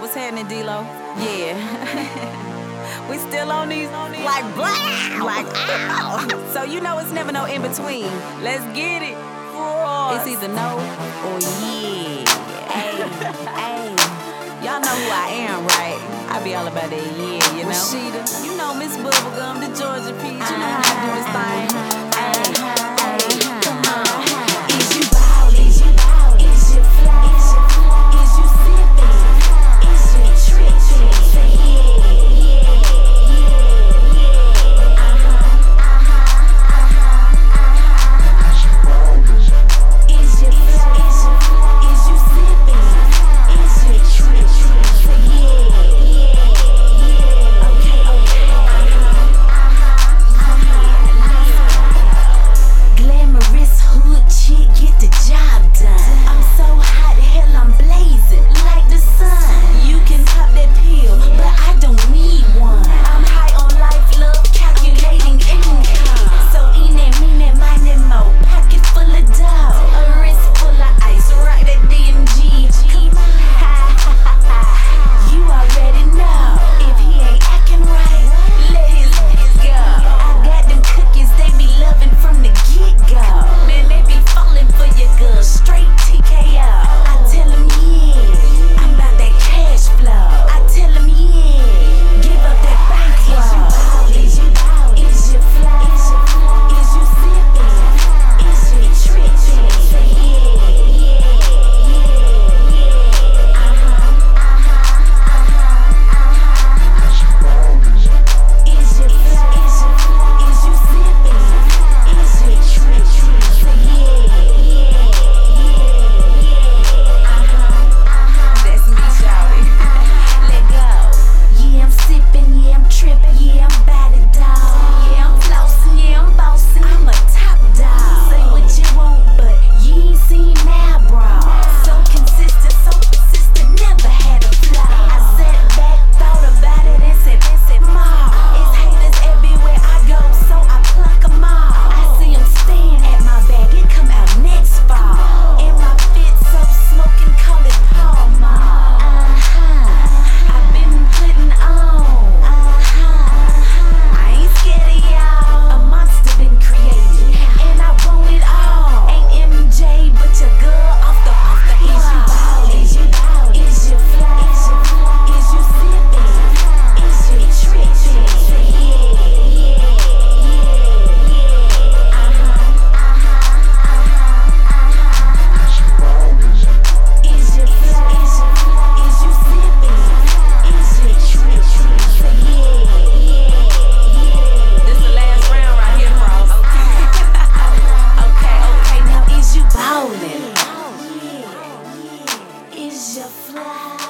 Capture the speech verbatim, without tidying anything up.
what's happening, D-Lo? Yeah. We still on these, like, blah, like, ow. So you know it's never no in between. Let's get it. It's either no or yeah. Hey, hey. Y'all know who I am, right? I be all about that yeah, you know. Rashida, you know Miss Bubblegum, the Georgia Peach. You know how I do this thing. Hey, hey, come on. Is you ballin'? Is you ballin'? Is you fly? Is you sippin'? Is you trippin'? Say yeah, yeah, yeah, yeah. Uh-huh, uh-huh, uh-huh, uh-huh. Is you fly? Is you fly? Is you sippin'? Is you trippin'? Say yeah, yeah, yeah. Okay, okay. Uh-huh, uh-huh, uh-huh. Glamorous hood chick, get the job done. I'm so hot, hell I'm blazing like the sun. You can pop that pill, but I don't need one. I'm high on life, love, calculating income. So in that, mean that, mind that mo. Pocket full of dough, a wrist full of ice, rock that D M G. Come on, you already know. If he ain't acting right, let his ass go. I got them cookies, they be loving from the get-go. Man, they be falling for your girl, straight T K O. I tell them yeah, I'm about that cash flow. I tell them yeah, give up that bankroll. Is you ballin'? Is you fly? Is you sippin'? Is you trippin'? Say yeah, yeah, yeah, yeah. Uh-huh, uh-huh, uh-huh, uh-huh. Is you fly? Is you fly? Is you sippin'? Is you trippin'? Say yeah, yeah, yeah, yeah. Uh-huh, uh-huh. That's me, shawty. Let go. Yeah, I'm sippin', yeah, I'm trippin', yeah, I'm bout it, dawg. Yeah, I'm flossin', yeah, I'm bossin', I'm a top dog. Say what you want, but you ain't seen my bra. So consistent, so persistent, never had a flaw. I sat back, thought about it, and said, and said, Ma, it's haters everywhere I go, so I pluck 'em all. I see 'em stayin' at my bag, it come out next fall. And my fit so smoking, call it Paul Mall. Uh-huh, I've been putting on. Uh-huh, I ain't scared of y'all. A monster been created, and I want it all. Ain't M J, but your girl off the off the Is you ballin'? Is you ballin'? Is you fly? Is you fly? Is you sippin'? Is you trippin'? Say yeah, yeah, yeah, yeah. Uh-huh, uh-huh, uh-huh, uh-huh. Is you fly? Is you fly? Is you sippin'? Is you trippin'? Say yeah, yeah, yeah. This the last round right here, Frost. Okay, okay, now is you ballin'? Is you fly?